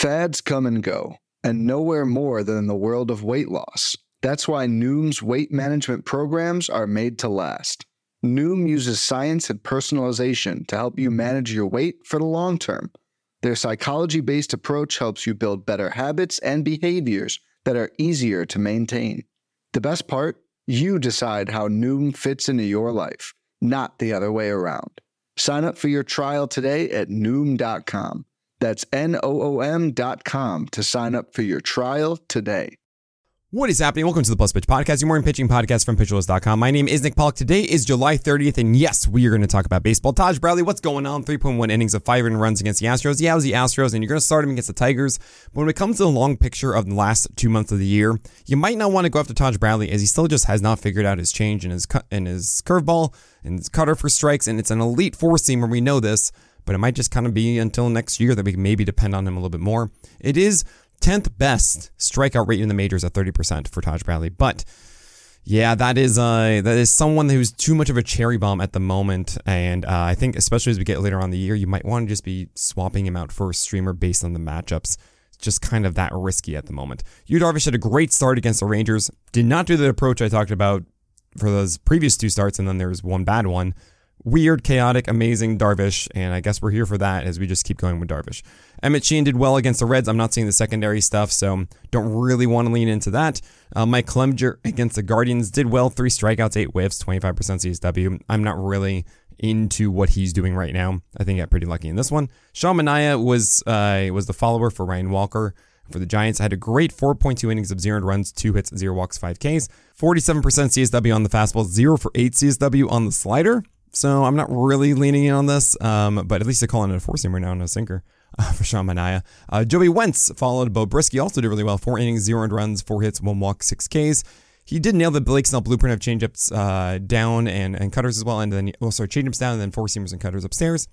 Fads come and go, and nowhere more than in the world of weight loss. That's why Noom's weight management programs are made to last. Noom uses science and personalization to help you manage your weight for the long term. Their psychology-based approach helps you build better habits and behaviors that are easier to maintain. The best part? You decide how Noom fits into your life, not the other way around. Sign up for your trial today at Noom.com. That's Noom.com to sign up for your trial today. What is happening? Welcome to the Plus Pitch Podcast, your morning pitching podcast from PitcherList.com. My name is Nick Pollock. Today is July 30th, and yes, we are going to talk about baseball. Taj Bradley, what's going on? 3.1 innings of 5 earned runs against the Astros. Yeah, it was the Astros, and you're going to start him against the Tigers. But when it comes to the long picture of the last 2 months of the year, you might not want to go after Taj Bradley, as he still just has not figured out his change in his curveball and his cutter for strikes, and it's an elite four-seamer. We know this, but it might just kind of be until next year that we can maybe depend on him a little bit more. It is 10th best strikeout rate in the majors at 30% for Taj Bradley. But yeah, that is someone who's too much of a cherry bomb at the moment. And I think especially as we get later on in the year, you might want to just be swapping him out for a streamer based on the matchups. It's just kind of that risky at the moment. Yu Darvish had a great start against the Rangers. Did not do the approach I talked about for those previous two starts, and then there was one bad one. Weird, chaotic, amazing Darvish, and I guess we're here for that as we just keep going with Darvish. Emmett Sheehan did well against the Reds. I'm not seeing the secondary stuff, so don't really want to lean into that. Mike Clemenger against the Guardians did well. 3 strikeouts, 8 whiffs, 25% CSW. I'm not really into what he's doing right now. I think I got pretty lucky in this one. Sean Manaea was the follower for Ryan Walker. For the Giants, I had a great 4.2 innings of 0 runs, 2 hits, 0 walks, 5 Ks. 47% CSW on the fastball, 0 for 8 CSW on the slider. So I'm not really leaning in on this, but at least they're calling it a four-seamer now and a sinker for Sean Manaea. Joey Wentz followed Bo Brisky, also did really well. 4 innings, 0 earned runs, 4 hits, 1 walk, 6 Ks. He did nail the Blake Snell blueprint of changeups down and cutters as well, and then changeups down and then four-seamers and cutters upstairs.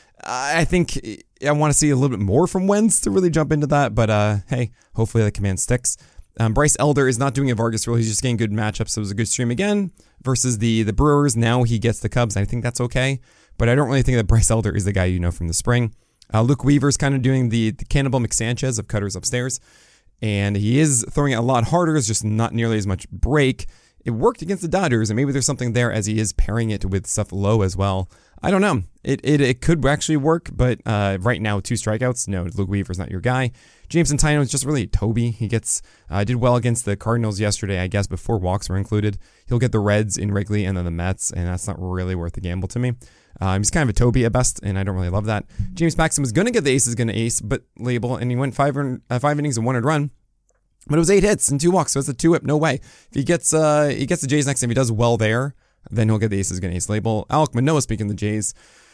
I think I want to see a little bit more from Wentz to really jump into that, but hey, hopefully the command sticks. Bryce Elder is not doing a Vargas rule. He's just getting good matchups. So it was a good stream again versus the Brewers. Now he gets the Cubs. I think that's okay. But I don't really think that Bryce Elder is the guy you know from the spring. Luke Weaver's kind of doing the Cannibal McSanchez of cutters upstairs. And he is throwing it a lot harder. It's just not nearly as much break. It worked against the Dodgers, and maybe there's something there as he is pairing it with stuff low as well. I don't know. It could actually work, but right now, 2 strikeouts. No, Luke Weaver's not your guy. James Santino is just really a Toby. He did well against the Cardinals yesterday, I guess, before walks were included. He'll get the Reds in Wrigley and then the Mets, and that's not really worth the gamble to me. He's kind of a Toby at best, and I don't really love that. James Paxton was going to get the ace, but label, and he went 5 innings and 1 earned run. But it was 8 hits and 2 walks, so it's a 2-whip. No way. If he gets the Jays next time, he does well there, then he'll get the aces, going to ace label. Alek Manoah, speaking of the Jays,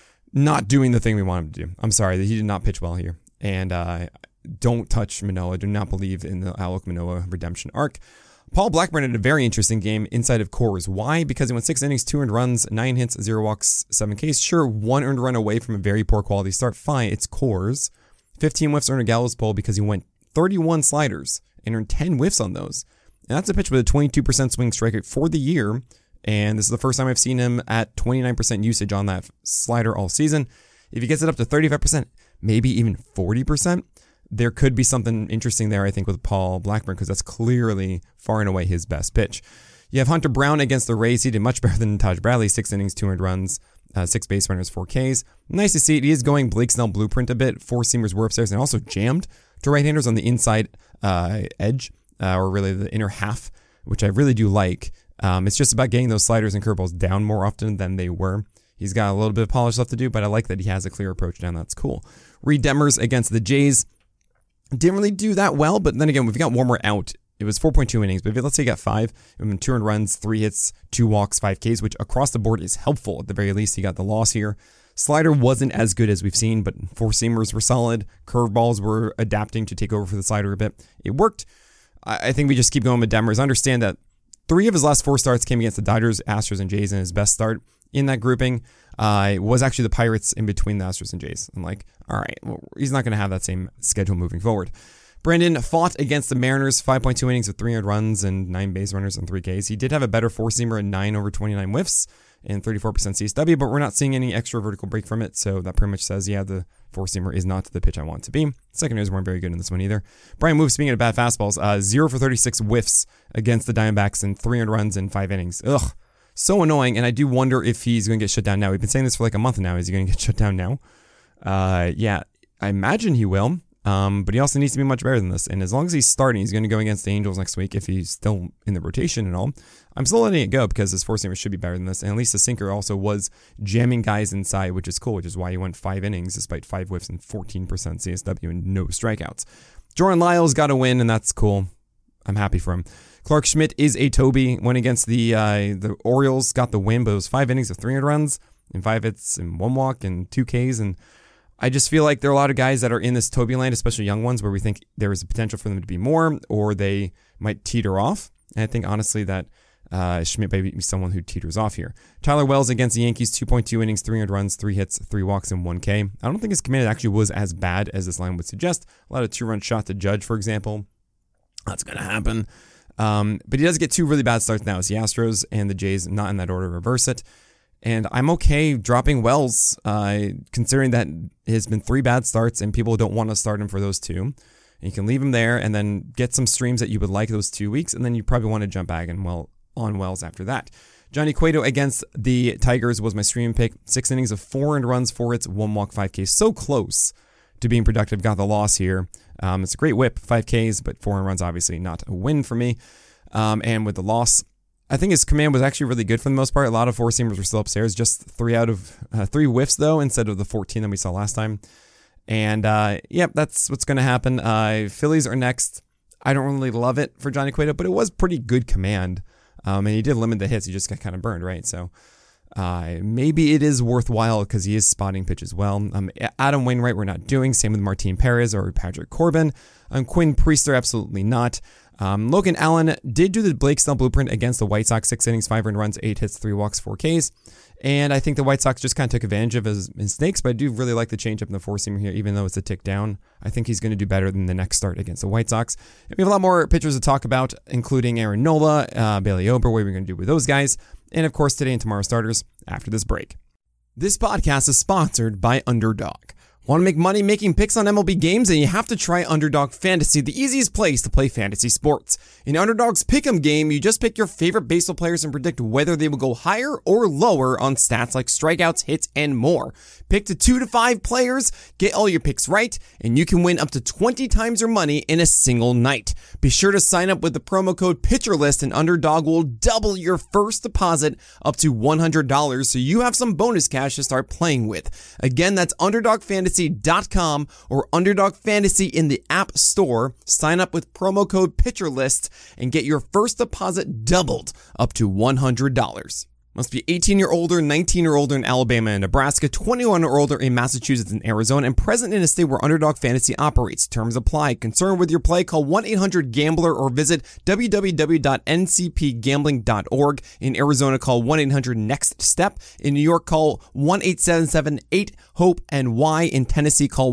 not doing the thing we want him to do. I'm sorry that he did not pitch well here. And don't touch Manoah. Do not believe in the Alek Manoah redemption arc. Paul Blackburn had a very interesting game inside of Coors. Why? Because he went 6 innings, 2 earned runs, 9 hits, 0 walks, 7 Ks. Sure, 1 earned run away from a very poor quality start. Fine, it's Coors. 15 whiffs earned a Gallows pole because he went 31 sliders and earned 10 whiffs on those. And that's a pitch with a 22% swing strike rate for the year. And this is the first time I've seen him at 29% usage on that slider all season. If he gets it up to 35%, maybe even 40%, there could be something interesting there, I think, with Paul Blackburn, because that's clearly far and away his best pitch. You have Hunter Brown against the Rays. He did much better than Taj Bradley. 6 innings, 2 earned runs, 6 base runners, 4 Ks. Nice to see it. He is going Blake Snell blueprint a bit. 4-seamers were upstairs and also jammed to right-handers on the inside edge, or really the inner half, which I really do like. It's just about getting those sliders and curveballs down more often than they were. He's got a little bit of polish left to do, but I like that he has a clear approach down. That's cool. Reed Demers against the Jays. Didn't really do that well, but then again, we've got Warmer out. It was 4.2 innings, but let's say he got 5. 2 earned runs, 3 hits, 2 walks, 5 Ks, which across the board is helpful. At the very least, he got the loss here. Slider wasn't as good as we've seen, but 4-seamers were solid. Curveballs were adapting to take over for the slider a bit. It worked. I think we just keep going with Demers. Understand that 3 of his last 4 starts came against the Dodgers, Astros, and Jays, and his best start in that grouping was actually the Pirates in between the Astros and Jays. I'm like, all right, well, he's not going to have that same schedule moving forward. Brandon fought against the Mariners, 5.2 innings with 3 earned runs and 9 base runners and 3 Ks. He did have a better 4-seamer and 9 over 29 whiffs and 34% CSW, but we're not seeing any extra vertical break from it, so that pretty much says, yeah, the four-seamer is not the pitch I want it to be. Secondaries weren't very good in this one either. Brian Move, speaking of bad fastballs, 0 for 36 whiffs against the Diamondbacks and 300 runs in 5 innings. Ugh, so annoying, and I do wonder if he's going to get shut down now. We've been saying this for like a month now. Is he going to get shut down now? Yeah, I imagine he will. But he also needs to be much better than this. And as long as he's starting, he's going to go against the Angels next week if he's still in the rotation and all. I'm still letting it go because his four-seamer should be better than this. And at least the sinker also was jamming guys inside, which is cool, which is why he went 5 innings despite 5 whiffs and 14% CSW and no strikeouts. Jordan Lyles got a win, and that's cool. I'm happy for him. Clark Schmidt is a Toby. Went against the Orioles, got the win, but it was 5 innings of 300 runs and 5 hits and 1 walk and 2 Ks. And I just feel like there are a lot of guys that are in this Toby land, especially young ones, where we think there is a potential for them to be more, or they might teeter off. And I think, honestly, that Schmidt may be someone who teeters off here. Tyler Wells against the Yankees, 2.2 innings, 300 runs, 3 hits, 3 walks, and 1 K. I don't think his command actually was as bad as this line would suggest. A lot of 2-run shot to Judge, for example. That's going to happen. But he does get 2 really bad starts now. It's the Astros and the Jays, not in that order, reverse it. And I'm okay dropping Wells, considering that it has been 3 bad starts and people don't want to start him for those 2. And you can leave him there and then get some streams that you would like those 2 weeks, and then you probably want to jump back and on Wells after that. Johnny Cueto against the Tigers was my stream pick. 6 innings of 400 runs, 4 hits, 1 walk, 5 Ks. So close to being productive. Got the loss here. It's a great whip, 5 Ks, but 400 runs obviously not a win for me. And with the loss, I think his command was actually really good for the most part. A lot of four-seamers were still upstairs. Just 3 out of 3 whiffs, though, instead of the 14 that we saw last time. And, yep, that's what's going to happen. Phillies are next. I don't really love it for Johnny Cueto, but it was pretty good command. And he did limit the hits. He just got kind of burned, right? So maybe it is worthwhile because he is spotting pitch as well. Adam Wainwright, we're not doing. Same with Martin Perez or Patrick Corbin. Quinn Priester, absolutely not. Logan Allen did do the Blake Snell blueprint against the White Sox, 6 innings, 5 earned runs, 8 hits, 3 walks, 4 Ks. And I think the White Sox just kind of took advantage of his mistakes, but I do really like the changeup in the four-seamer here, even though it's a tick down. I think he's going to do better than the next start against the White Sox. And we have a lot more pitchers to talk about, including Aaron Nola, Bailey Ober, what we're going to do with those guys, and of course today and tomorrow starters after this break. This podcast is sponsored by Underdog. Want to make money making picks on MLB games? And you have to try Underdog Fantasy, the easiest place to play fantasy sports. In Underdog's Pick'em game, you just pick your favorite baseball players and predict whether they will go higher or lower on stats like strikeouts, hits, and more. Pick to 2 to 5 players, get all your picks right, and you can win up to 20 times your money in a single night. Be sure to sign up with the promo code PitcherList, and Underdog will double your first deposit up to $100, so you have some bonus cash to start playing with. Again, that's UnderdogFantasy.com or Underdog Fantasy in the App Store. Sign up with promo code PitcherList and get your first deposit doubled up to $100. Must be 18 or older, 19 or older in Alabama and Nebraska, 21 or older in Massachusetts and Arizona, and present in a state where Underdog Fantasy operates. Terms apply. Concerned with your play? Call 1-800-GAMBLER or visit www.ncpgambling.org. In Arizona, call 1-800-NEXT-STEP. In New York, call 1-877-8-HOPE-NY. In Tennessee, call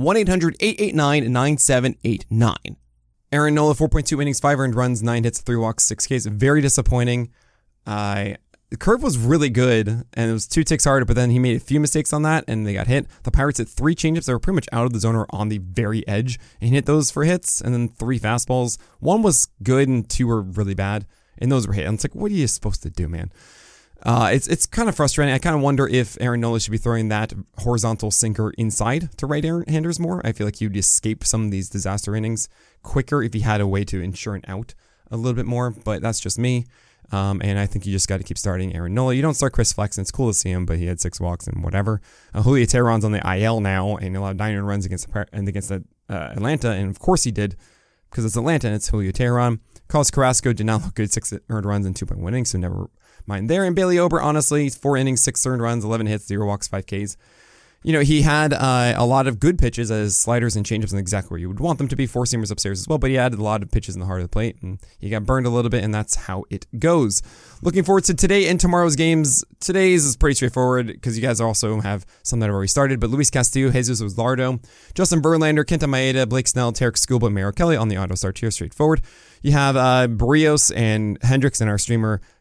1-800-889-9789. Aaron Nola, 4.2 innings, 5 earned runs, 9 hits, 3 walks, 6 Ks. Very disappointing. The curve was really good, and it was 2 ticks harder, but then he made a few mistakes on that, and they got hit. The Pirates hit 3 changeups that were pretty much out of the zone or on the very edge, and he hit those for hits, and then 3 fastballs. 1 was good, and 2 were really bad, and those were hit. And it's like, what are you supposed to do, man? It's kind of frustrating. I kind of wonder if Aaron Nola should be throwing that horizontal sinker inside to right-handers more. I feel like you'd escape some of these disaster innings quicker if he had a way to ensure an out a little bit more, but that's just me. And I think you just got to keep starting Aaron Nola. You don't start Chris Flexen. It's cool to see him, but he had 6 walks and whatever. Julio Teheran's on the IL now, and he allowed 9 runs against Atlanta, and of course he did, because it's Atlanta and it's Julio Teheran. Carlos Carrasco did not look good, 6 earned runs and 2.1 innings, so never mind there. And Bailey Ober, honestly, 4 innings, 6 earned runs, 11 hits, 0 walks, 5 Ks. You know, he had a lot of good pitches as sliders and changeups and exactly where you would want them to be. 4-seamers upstairs as well, but he added a lot of pitches in the heart of the plate, and he got burned a little bit, and that's how it goes. Looking forward to today and tomorrow's games. Today's is pretty straightforward because you guys also have some that have already started, but Luis Castillo, Jesus Luzardo, Justin Verlander, Kenta Maeda, Blake Snell, Tarek Skubal, and Merrill Kelly on the auto start here, straightforward. You have Barrios and Hendricks and our streamer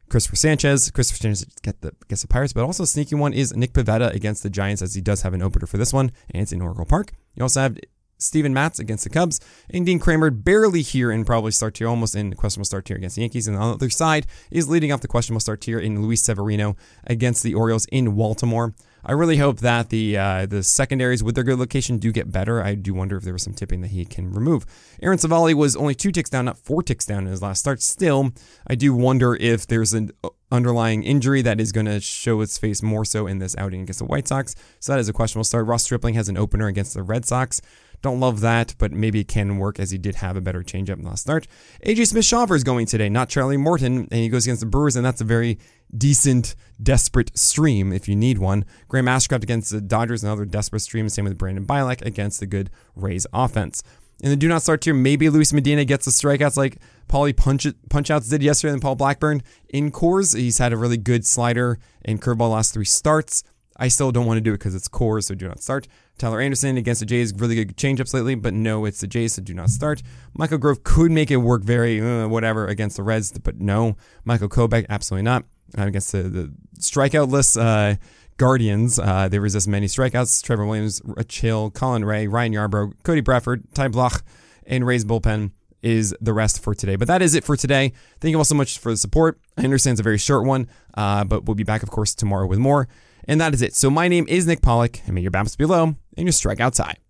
Christopher Sanchez gets the Pirates, but also a sneaky one is Nick Pivetta against the Giants, as he does have an opener for this one, and it's in Oracle Park. You also have Steven Matz against the Cubs, and Dean Kramer barely here and probably start tier, almost in questionable start tier against the Yankees. And on the other side is leading off the questionable start tier in Luis Severino against the Orioles in Baltimore. I really hope that the secondaries with their good location do get better. I do wonder if there was some tipping that he can remove. Aaron Savali was only 2 ticks down, not 4 ticks down in his last start. Still, I do wonder if there's an underlying injury that is going to show its face more so in this outing against the White Sox. So that is a questionable start. Ross Stripling has an opener against the Red Sox. Don't love that, but maybe it can work, as he did have a better changeup in the last start. AJ Smith-Shawver is going today, not Charlie Morton, and he goes against the Brewers, and that's a very decent, desperate stream if you need one. Graham Ashcraft against the Dodgers, another desperate stream. Same with Brandon Bilek against the good Rays offense. In the do not start tier, maybe Luis Medina gets the strikeouts like Paulie Punch-Outs did yesterday and Paul Blackburn in Coors. He's had a really good slider and curveball last 3 starts. I still don't want to do it because it's Coors, so do not start. Tyler Anderson against the Jays, really good changeups lately, but no, it's the Jays, so do not start. Michael Grove could make it work very whatever against the Reds, but no. Michael Kopech, absolutely not. Against the strikeout-less Guardians, they resist many strikeouts. Trevor Williams, Rich Hill, Colin Ray, Ryan Yarbrough, Cody Bradford, Ty Bloch, and Ray's bullpen is the rest for today. But that is it for today. Thank you all so much for the support. I understand it's a very short one, but we'll be back, of course, tomorrow with more. And that is it. So my name is Nick Pollack, and may your BAPS be low and your strikeouts high.